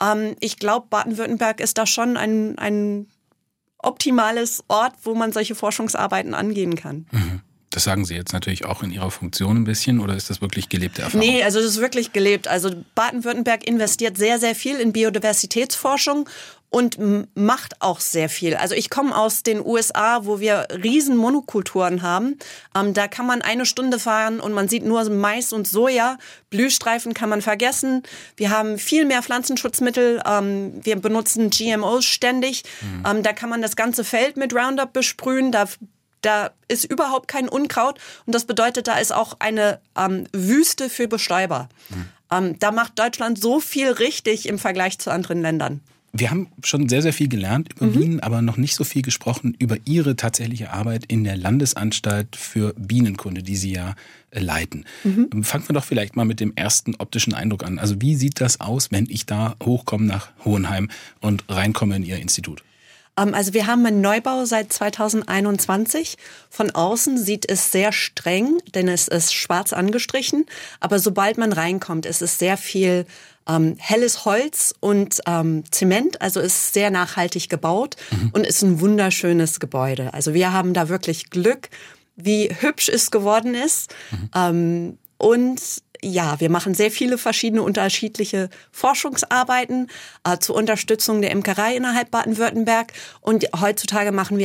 Ich glaube, Baden-Württemberg ist da schon ein, ein optimales Ort, wo man solche Forschungsarbeiten angehen kann. Mhm. Das sagen Sie jetzt natürlich auch in Ihrer Funktion ein bisschen, oder ist das wirklich gelebte Erfahrung? Nee, also das ist wirklich gelebt. Also Baden-Württemberg investiert sehr, sehr viel in Biodiversitätsforschung und macht auch sehr viel. Also ich komme aus den U S A, wo wir riesen Monokulturen haben. Ähm, da kann man eine Stunde fahren und man sieht nur Mais und Soja. Blühstreifen kann man vergessen. Wir haben viel mehr Pflanzenschutzmittel. Ähm, wir benutzen G M Os ständig. Mhm. Ähm, da kann man das ganze Feld mit Roundup besprühen. Da Da ist überhaupt kein Unkraut und das bedeutet, da ist auch eine ähm, Wüste für Bestäuber. Mhm. Ähm, da macht Deutschland so viel richtig im Vergleich zu anderen Ländern. Wir haben schon sehr, sehr viel gelernt über mhm. Bienen, aber noch nicht so viel gesprochen über Ihre tatsächliche Arbeit in der Landesanstalt für Bienenkunde, die Sie ja äh, leiten. Mhm. Fangen wir doch vielleicht mal mit dem ersten optischen Eindruck an. Also wie sieht das aus, wenn ich da hochkomme nach Hohenheim und reinkomme in Ihr Institut? Also wir haben einen Neubau seit zweitausendeinundzwanzig. Von außen sieht es sehr streng, denn es ist schwarz angestrichen. Aber sobald man reinkommt, ist es sehr viel ähm, helles Holz und ähm, Zement. Also ist sehr nachhaltig gebaut mhm. und ist ein wunderschönes Gebäude. Also wir haben da wirklich Glück, wie hübsch es geworden ist. Mhm. Ähm, und ja, wir machen sehr viele verschiedene unterschiedliche Forschungsarbeiten äh, zur Unterstützung der Imkerei innerhalb Baden-Württemberg. Und heutzutage machen wir auch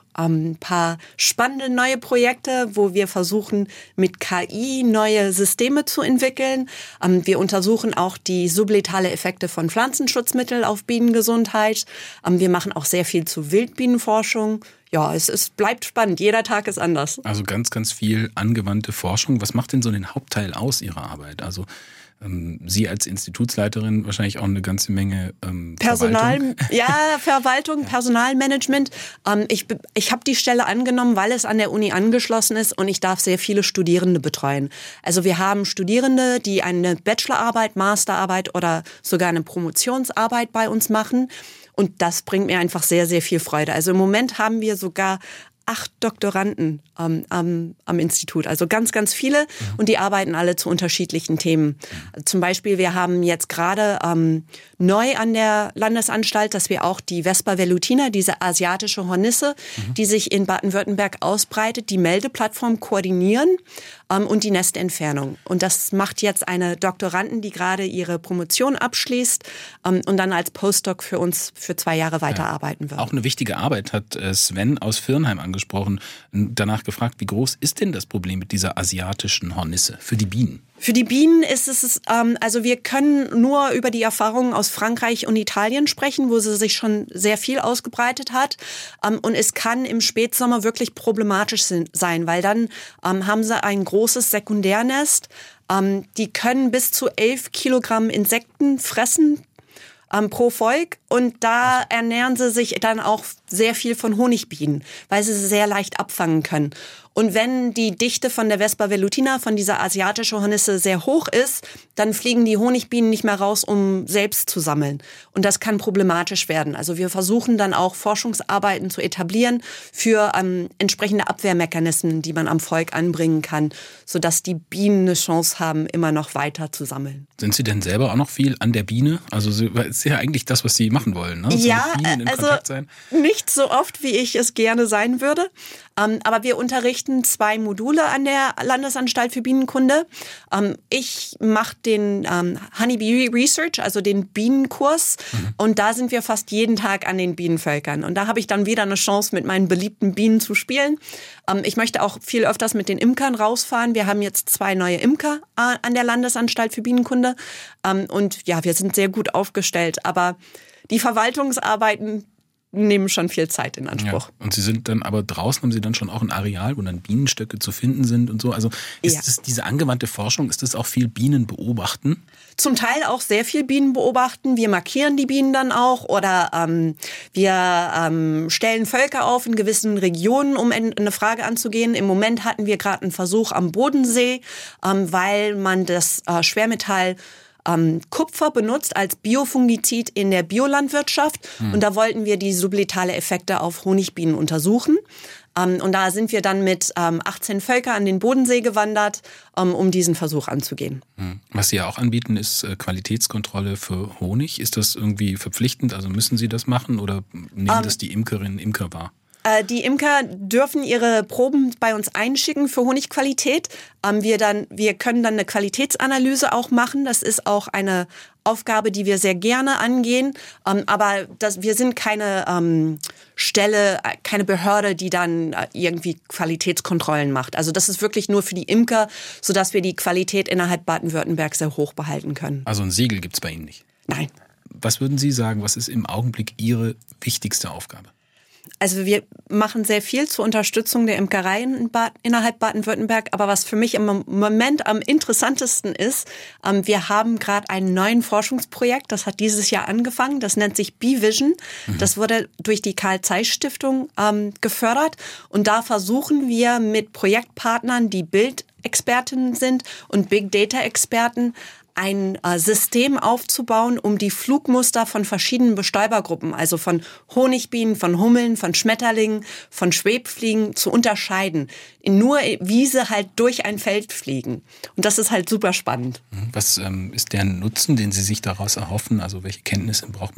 ein paar spannende neue Projekte, wo wir versuchen, mit K I neue Systeme zu entwickeln. Wir untersuchen auch die subletale Effekte von Pflanzenschutzmitteln auf Bienengesundheit. Wir machen auch sehr viel zu Wildbienenforschung. Ja, es, es bleibt spannend. Jeder Tag ist anders. Also ganz, ganz viel angewandte Forschung. Was macht denn so den Hauptteil aus Ihrer Arbeit? Also ähm, Sie als Institutsleiterin wahrscheinlich auch eine ganze Menge ähm, Personal, Verwaltung. Ja, Verwaltung, Personalmanagement. Ähm, ich ich habe die Stelle angenommen, weil es an der Uni angeschlossen ist und ich darf sehr viele Studierende betreuen. Also wir haben Studierende, die eine Bachelorarbeit, Masterarbeit oder sogar eine Promotionsarbeit bei uns machen. Und das bringt mir einfach sehr, sehr viel Freude. Also im Moment haben wir sogar acht Doktoranden ähm, am, am Institut, also ganz, ganz viele. Mhm. Und die arbeiten alle zu unterschiedlichen Themen. Mhm. Zum Beispiel, wir haben jetzt gerade ähm, neu an der Landesanstalt, dass wir auch die Vespa velutina, diese asiatische Hornisse, mhm. die sich in Baden-Württemberg ausbreitet, die Meldeplattform koordinieren ähm, und die Nestentfernung. Und das macht jetzt eine Doktorandin, die gerade ihre Promotion abschließt ähm, und dann als Postdoc für uns für zwei Jahre weiterarbeiten ja. wird. Auch eine wichtige Arbeit hat Sven aus Viernheim angesprochen, danach gefragt, wie groß ist denn das Problem mit dieser asiatischen Hornisse für die Bienen? Für die Bienen ist es, ähm, also wir können nur über die Erfahrungen aus Frankreich und Italien sprechen, wo sie sich schon sehr viel ausgebreitet hat. Ähm, und es kann im Spätsommer wirklich problematisch sein, weil dann ähm, haben sie ein großes Sekundärnest. Ähm, die können bis zu elf Kilogramm Insekten fressen ähm, pro Volk. Und da ernähren sie sich dann auch sehr viel von Honigbienen, weil sie sie sehr leicht abfangen können. Und wenn die Dichte von der Vespa velutina, von dieser asiatischen Hornisse, sehr hoch ist, dann fliegen die Honigbienen nicht mehr raus, um selbst zu sammeln. Und das kann problematisch werden. Also wir versuchen dann auch Forschungsarbeiten zu etablieren für ähm, entsprechende Abwehrmechanismen, die man am Volk anbringen kann, sodass die Bienen eine Chance haben, immer noch weiter zu sammeln. Sind Sie denn selber auch noch viel an der Biene? Also es ist ja eigentlich das, was Sie machen wollen, ne? So ja, mit Bienen in also Kontakt sein. Nicht so oft, wie ich es gerne sein würde. Ähm, aber wir unterrichten zwei Module an der Landesanstalt für Bienenkunde. Ähm, ich mache den ähm, Honeybee Research, also den Bienenkurs. Mhm. Und da sind wir fast jeden Tag an den Bienenvölkern. Und da habe ich dann wieder eine Chance, mit meinen beliebten Bienen zu spielen. Ähm, ich möchte auch viel öfters mit den Imkern rausfahren. Wir haben jetzt zwei neue Imker äh, an der Landesanstalt für Bienenkunde. Ähm, und ja, wir sind sehr gut aufgestellt. Aber die Verwaltungsarbeiten nehmen schon viel Zeit in Anspruch. Ja. Und Sie sind dann aber draußen, haben Sie dann schon auch ein Areal, wo dann Bienenstöcke zu finden sind und so? Also ist ja. das diese angewandte Forschung, ist das auch viel Bienen beobachten? Zum Teil auch sehr viel Bienen beobachten. Wir markieren die Bienen dann auch oder ähm, wir ähm, stellen Völker auf in gewissen Regionen, um eine Frage anzugehen. Im Moment hatten wir gerade einen Versuch am Bodensee, ähm, weil man das äh, Schwermetall Ähm, Kupfer benutzt als Biofungizid in der Biolandwirtschaft. Hm. Und da wollten wir die subletale Effekte auf Honigbienen untersuchen. Ähm, und da sind wir dann mit ähm, achtzehn Völker an den Bodensee gewandert, ähm, um diesen Versuch anzugehen. Hm. Was Sie ja auch anbieten, ist äh, Qualitätskontrolle für Honig. Ist das irgendwie verpflichtend? Also müssen Sie das machen oder nehmen ähm, das die Imkerinnen und Imker wahr? Die Imker dürfen ihre Proben bei uns einschicken für Honigqualität. Wir, dann, wir können dann eine Qualitätsanalyse auch machen. Das ist auch eine Aufgabe, die wir sehr gerne angehen. Aber das, wir sind keine ähm, Stelle, keine Behörde, die dann irgendwie Qualitätskontrollen macht. Also das ist wirklich nur für die Imker, sodass wir die Qualität innerhalb Baden-Württemberg sehr hoch behalten können. Also ein Siegel gibt es bei Ihnen nicht? Nein. Was würden Sie sagen, was ist im Augenblick Ihre wichtigste Aufgabe? Also wir machen sehr viel zur Unterstützung der Imkereien in Bad, innerhalb Baden-Württemberg. Aber was für mich im Moment am interessantesten ist, ähm, wir haben gerade einen neuen Forschungsprojekt, das hat dieses Jahr angefangen. Das nennt sich B-Vision. Mhm. Das wurde durch die Carl-Zeiss-Stiftung ähm, gefördert. Und da versuchen wir mit Projektpartnern, die Bildexpertinnen sind und Big-Data-Experten, ein äh, System aufzubauen, um die Flugmuster von verschiedenen Bestäubergruppen, also von Honigbienen, von Hummeln, von Schmetterlingen, von Schwebfliegen zu unterscheiden. Nur wie sie halt durch ein Feld fliegen. Und das ist halt super spannend. Was ähm, ist der Nutzen, den Sie sich daraus erhoffen? Also welche Kenntnisse braucht man dann?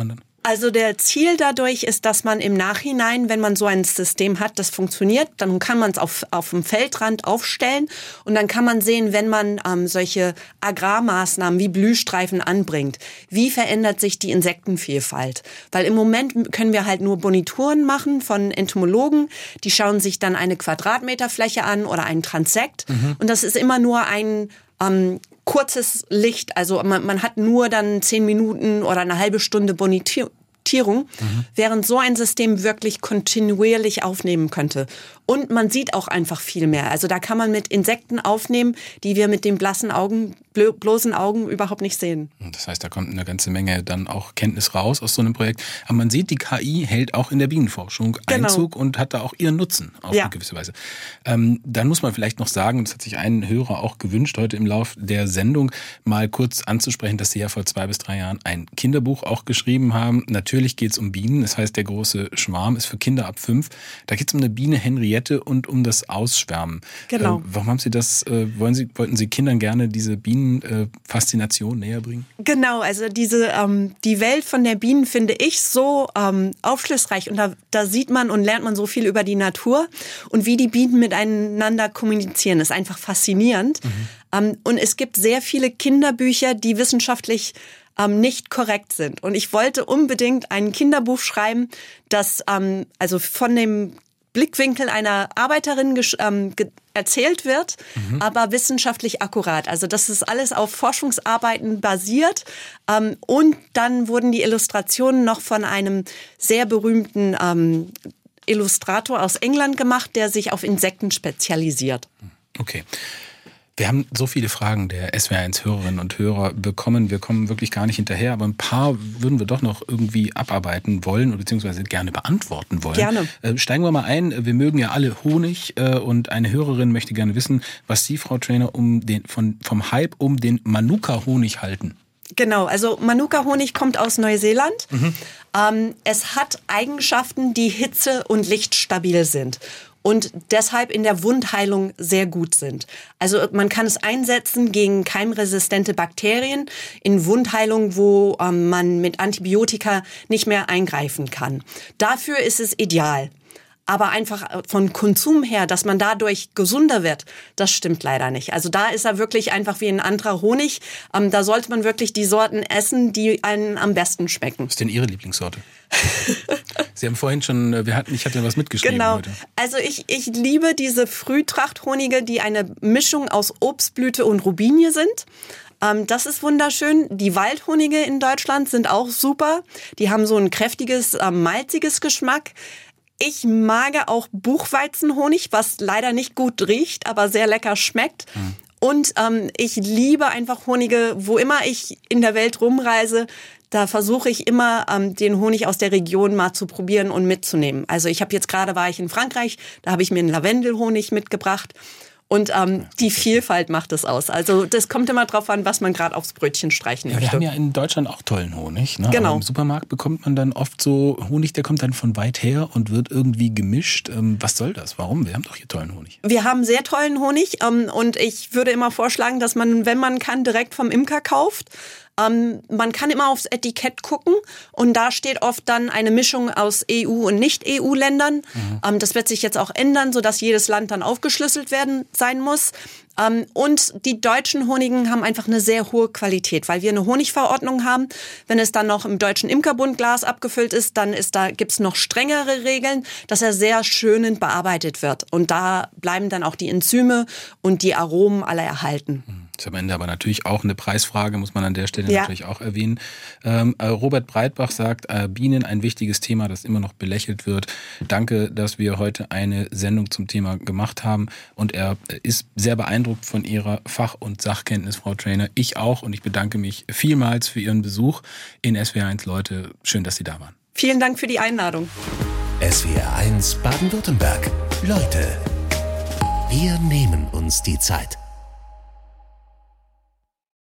Also der Ziel dadurch ist, dass man im Nachhinein, wenn man so ein System hat, das funktioniert, dann kann man es auf, auf dem Feldrand aufstellen und dann kann man sehen, wenn man ähm, solche Agrarmaßnahmen wie Blühstreifen anbringt, wie verändert sich die Insektenvielfalt? Weil im Moment können wir halt nur Bonituren machen von Entomologen, die schauen sich dann eine Quadratmeterfläche an oder einen Transekt mhm. und das ist immer nur ein ähm, kurzes Licht, also man, man hat nur dann zehn Minuten oder eine halbe Stunde Bonitierung, mhm. während so ein System wirklich kontinuierlich aufnehmen könnte. Und man sieht auch einfach viel mehr. Also da kann man mit Insekten aufnehmen, die wir mit den blassen Augen, bloßen Augen überhaupt nicht sehen. Das heißt, da kommt eine ganze Menge dann auch Kenntnis raus aus so einem Projekt. Aber man sieht, die K I hält auch in der Bienenforschung genau. Einzug und hat da auch ihren Nutzen auf ja. eine gewisse Weise. Ähm, dann muss man vielleicht noch sagen, das hat sich ein Hörer auch gewünscht, heute im Lauf der Sendung mal kurz anzusprechen, dass Sie ja vor zwei bis drei Jahren ein Kinderbuch auch geschrieben haben. Natürlich geht es um Bienen. Das heißt, der große Schwarm ist für Kinder ab fünf. Da geht es um eine Biene Henriette und um das Ausschwärmen. Genau. Äh, warum haben Sie das, äh, wollen Sie, wollten Sie Kindern gerne diese Bienenfaszination äh, näher bringen? Genau, also diese, ähm, die Welt von der Bienen finde ich so ähm, aufschlussreich und da, da sieht man und lernt man so viel über die Natur und wie die Bienen miteinander kommunizieren. Das ist einfach faszinierend. Mhm. Ähm, und es gibt sehr viele Kinderbücher, die wissenschaftlich ähm, nicht korrekt sind. Und ich wollte unbedingt ein Kinderbuch schreiben, das ähm, also von dem Blickwinkel einer Arbeiterin ähm, erzählt wird, mhm. aber wissenschaftlich akkurat. Also das ist alles auf Forschungsarbeiten basiert. Ähm, und dann wurden die Illustrationen noch von einem sehr berühmten ähm, Illustrator aus England gemacht, der sich auf Insekten spezialisiert. Okay. Wir haben so viele Fragen der S W R eins Hörerinnen und Hörer bekommen. Wir kommen wirklich gar nicht hinterher, aber ein paar würden wir doch noch irgendwie abarbeiten wollen oder beziehungsweise gerne beantworten wollen. Gerne. Äh, steigen wir mal ein. Wir mögen ja alle Honig äh, und eine Hörerin möchte gerne wissen, was Sie, Frau Trainer, um den, von, vom Hype um den Manuka-Honig halten. Genau, also Manuka-Honig kommt aus Neuseeland. Mhm. Ähm, es hat Eigenschaften, die hitze- und lichtstabil sind. Und deshalb in der Wundheilung sehr gut sind. Also man kann es einsetzen gegen keimresistente Bakterien in Wundheilung, wo ähm, man mit Antibiotika nicht mehr eingreifen kann. Dafür ist es ideal. Aber einfach von Konsum her, dass man dadurch gesunder wird, das stimmt leider nicht. Also da ist er wirklich einfach wie ein anderer Honig. Ähm, da sollte man wirklich die Sorten essen, die einen am besten schmecken. Was ist denn Ihre Lieblingssorte? Sie haben vorhin schon, wir hatten, ich hatte was mitgeschrieben genau. heute. Also ich, ich liebe diese Frühtrachthonige, die eine Mischung aus Obstblüte und Rubinie sind. Ähm, das ist wunderschön. Die Waldhonige in Deutschland sind auch super. Die haben so ein kräftiges, äh, malziges Geschmack. Ich mag auch Buchweizenhonig, was leider nicht gut riecht, aber sehr lecker schmeckt. Mhm. Und ähm, ich liebe einfach Honige, wo immer ich in der Welt rumreise. Da versuche ich immer, ähm, den Honig aus der Region mal zu probieren und mitzunehmen. Also ich habe jetzt gerade, war ich in Frankreich, da habe ich mir einen Lavendelhonig mitgebracht. Und ähm, die Vielfalt macht es aus. Also das kommt immer drauf an, was man gerade aufs Brötchen streichen ja, möchte. Wir haben ja in Deutschland auch tollen Honig. Ne? Genau. Aber im Supermarkt bekommt man dann oft so Honig, der kommt dann von weit her und wird irgendwie gemischt. Ähm, was soll das? Warum? Wir haben doch hier tollen Honig. Wir haben sehr tollen Honig ähm, und ich würde immer vorschlagen, dass man, wenn man kann, direkt vom Imker kauft. Ähm, man kann immer aufs Etikett gucken und da steht oft dann eine Mischung aus E U- und Nicht-E U-Ländern. Mhm. Ähm, das wird sich jetzt auch ändern, sodass jedes Land dann aufgeschlüsselt werden sein muss. Ähm, und die deutschen Honigen haben einfach eine sehr hohe Qualität, weil wir eine Honigverordnung haben. Wenn es dann noch im Deutschen Imkerbund Glas abgefüllt ist, dann ist da, gibt's noch strengere Regeln, dass er sehr schönend bearbeitet wird. Und da bleiben dann auch die Enzyme und die Aromen alle erhalten. Das ist am Ende aber natürlich auch eine Preisfrage, muss man an der Stelle ja. natürlich auch erwähnen. Ähm, Robert Breitbach sagt, äh, Bienen ein wichtiges Thema, das immer noch belächelt wird. Danke, dass wir heute eine Sendung zum Thema gemacht haben. Und er ist sehr beeindruckt von Ihrer Fach- und Sachkenntnis, Frau Trainer. Ich auch und ich bedanke mich vielmals für Ihren Besuch in S W R eins. Leute, schön, dass Sie da waren. Vielen Dank für die Einladung. S W R eins Baden-Württemberg. Leute, wir nehmen uns die Zeit.